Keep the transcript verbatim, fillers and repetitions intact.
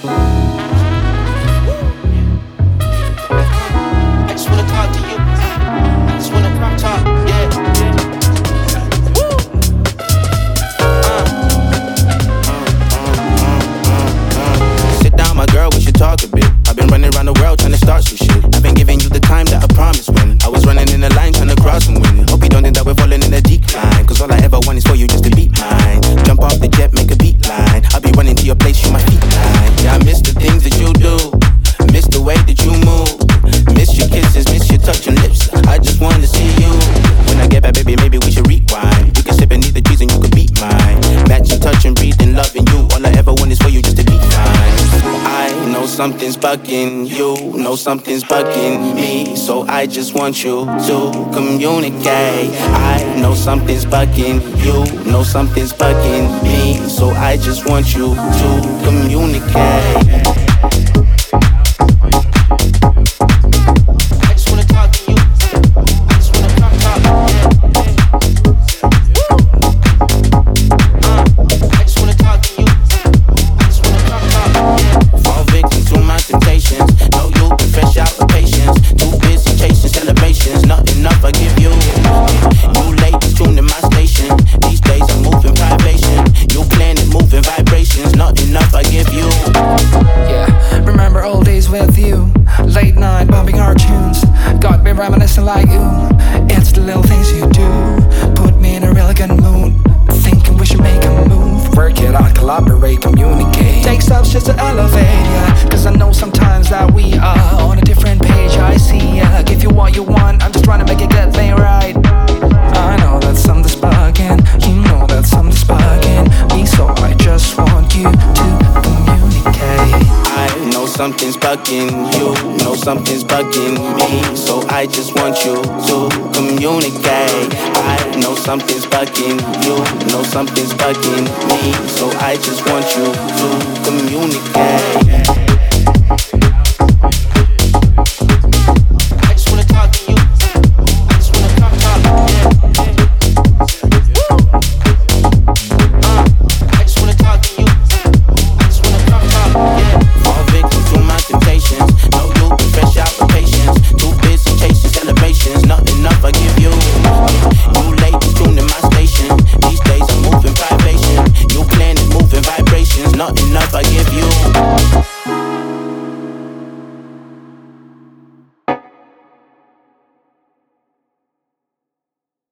I just wanna talk to you. I just wanna pop talk, yeah. Woo. Uh. Sit down, my girl, we should talk a bit. I've been running around the world trying to start some shit. I've been giving you the time that I promised when I was running in the line trying to cross and win. Hope you don't think that we're falling in a decline, cause all I ever want is for you just to beat mine. Jump off the jet, make a beat line. I'll be running to your place, you my feet line. Yeah, I miss the things that you do, miss the way that you move, miss your kisses, miss your touching lips. I just wanna see you. When I get back, baby, maybe we should rewind. You can sit beneath the trees and you can beat mine. Match your touch and breathe and loving you. All I ever want is for you just to be fine. I know something's bugging you, know something's bugging me, so I just want you to communicate. I know something's bugging you, know something's bugging me, so I just want you to communicate. Reminiscing like you, it's the little things you do. Put me in a really good mood, thinking we should make a move. Work it out, collaborate, communicate. Take steps just to elevate, yeah. Cause I know sometimes that we are on a different page. I see, yeah. Give you what you want, I'm just trying to make it get thing right. I know that something's bugging, you know that something's bugging me, so I just want you to communicate. I know something's bugging you, know something's bugging me, so I just want you to communicate. I know something's bugging you, know something's bugging me, so I just want you to communicate.